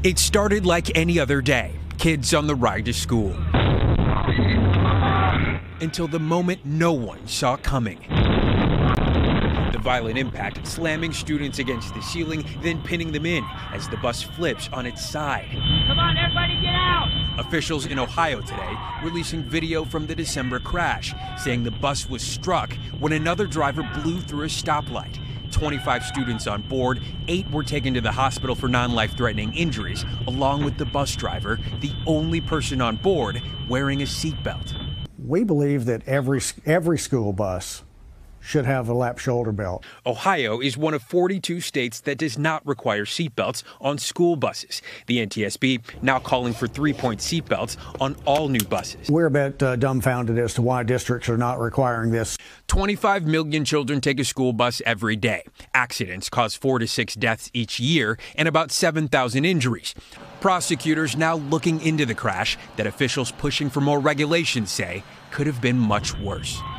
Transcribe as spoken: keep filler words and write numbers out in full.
It started like any other day, kids on the ride to school. Until the moment no one saw coming. The violent impact slamming students against the ceiling, then pinning them in as the bus flips on its side. Come on, everybody get out! Officials in Ohio today releasing video from the December crash, saying the bus was struck when another driver blew through a stoplight. twenty-five students on board, eight were taken to the hospital for non-life-threatening injuries, along with the bus driver, the only person on board wearing a seatbelt. We believe that every every school bus should have a lap shoulder belt. Ohio is one of forty-two states that does not require seatbelts on school buses. The N T S B now calling for three-point seatbelts on all new buses. We're a bit uh, dumbfounded as to why districts are not requiring this. twenty-five million children take a school bus every day. Accidents cause four to six deaths each year and about seven thousand injuries. Prosecutors now looking into the crash that officials pushing for more regulations say could have been much worse.